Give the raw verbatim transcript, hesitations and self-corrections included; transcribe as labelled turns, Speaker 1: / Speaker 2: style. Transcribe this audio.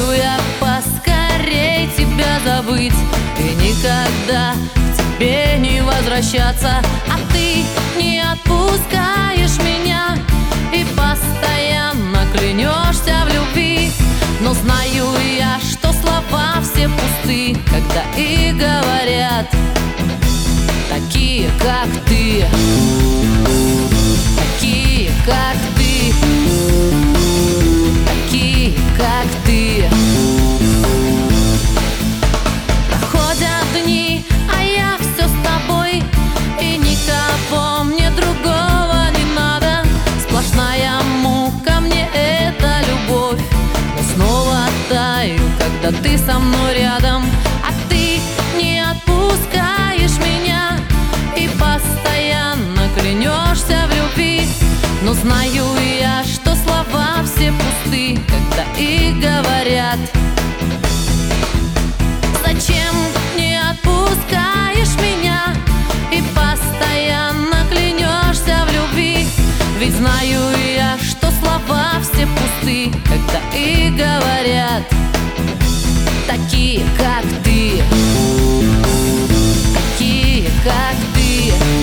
Speaker 1: Хочу я поскорей тебя забыть и никогда к тебе не возвращаться. А ты не отпускаешь меня и постоянно клянешься в любви. Но знаю я, что слова все пусты, когда и говорят такие, как ты, такие, как ты, такие, как ты. Проходят дни, а я все с тобой, и никого мне другого не надо. Сплошная мука мне эта любовь, но снова таю, когда ты со мной рядом. А ты не отпускаешь меня и постоянно клянешься в любви. Но знаю я, что слова все пусты, когда и говорят зачем не отпускаешь меня и постоянно клянешься в любви. Ведь знаю я, что слова все пусты, когда и говорят такие, как ты, такие, как ты.